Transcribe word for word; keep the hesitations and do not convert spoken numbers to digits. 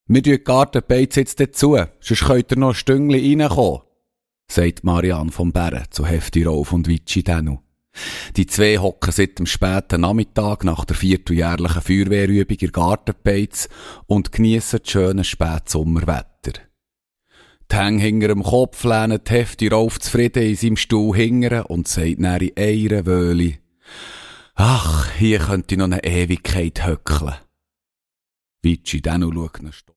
Wir tun die Gartenbeiz jetzt dazu, sonst könnt ihr noch ein Stüngli reinkommen, sagt Marianne vom Bären zu Hefti Rauf und Vitschi Denu. Die zwei hocken seit dem späten Nachmittag nach der vierteljährlichen Feuerwehrübung in der Gartenbeiz und geniessen das schöne Spätsommerwetter. Die Hänge hinter dem Kopf lehnen die Hefti Rauf zufrieden in seinem Stuhl hingern und sagt dann in einer Wöhle: »Ach, hier könnte ich noch eine Ewigkeit höckeln.« Vitschi Denu schaut ihn